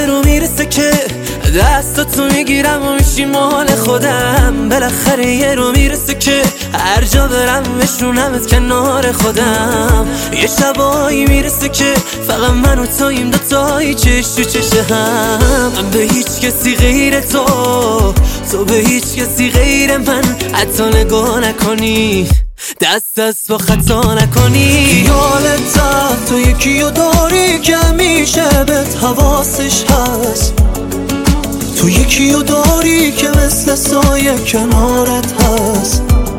یه رو میرسه که دستاتو میگیرم و میشی مال خودم. بالاخره یه رو میرسه که هر جا برم بشونمت کنار خودم. یه شبایی میرسه که فقط من و تویم دوتایی چش تو چش هم. من به هیچ کسی غیر تو به هیچ کسی غیر من حتی نگاه نکنی، دست با خطا نکنی. خیالت تو یکیو داری که همیشه بهت حواسش هست، تو یکیو داری که مثل سایه کنارت هست.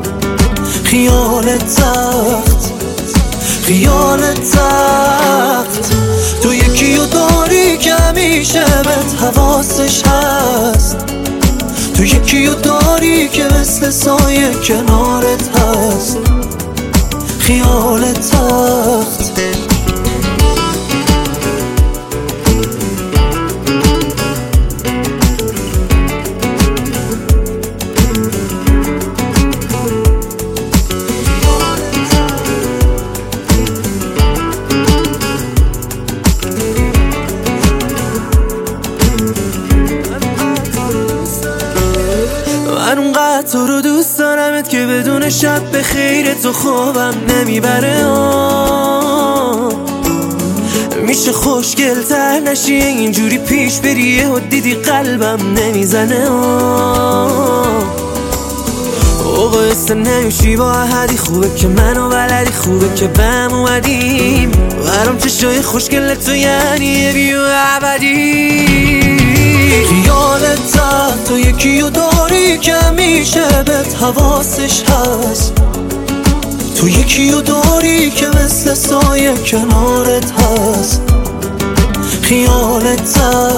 خیالت تخت تو یکیو داری که همیشه بهت حواسش هست، تو یکیو داری که مثل سایه کنارت هست. خیالت تخت من اونقدر تو رو دوست دارمت که بدون شب به خیر تو خوابم نمیبره. میشه خوشگل تر نشی اینجوری پیش بریه و دیدی قلبم نمیزنه. قصه نمیشی با احدی، خوبه که منو بلدی، خوبه که بهم اومدیم. برام چشای خوشگل تو یعنی بیو ابدی. خیالت تو یکیو داری که همیشه بهت حواسش هست، تو یکیو داری که مثل سایه کنارت هست. خیالت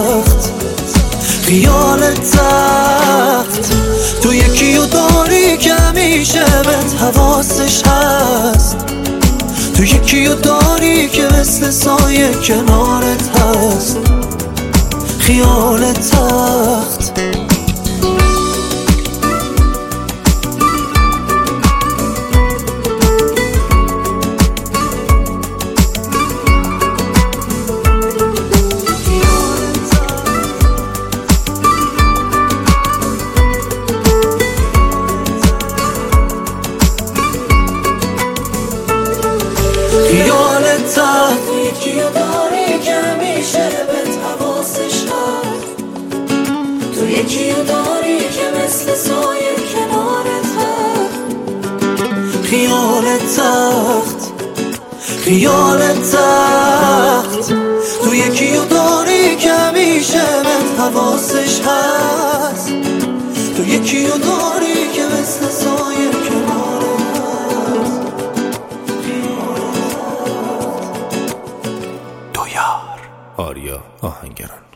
تخت تو یکیو داری که همیشه بهت حواسش هست، تو یکیو داری که مثل سایه کنارت هست. خیالت تخت خیالت تخت یکیو داری که همیشه بهت حواسش هست، تو یکیو داری که مثل سایه کنارت هست. خیالت تخت تو یکیو داری که همیشه بهت حواسش هست، تو یکیو داری که مثل سایه کنارت هست. دویار آریا آهنگران.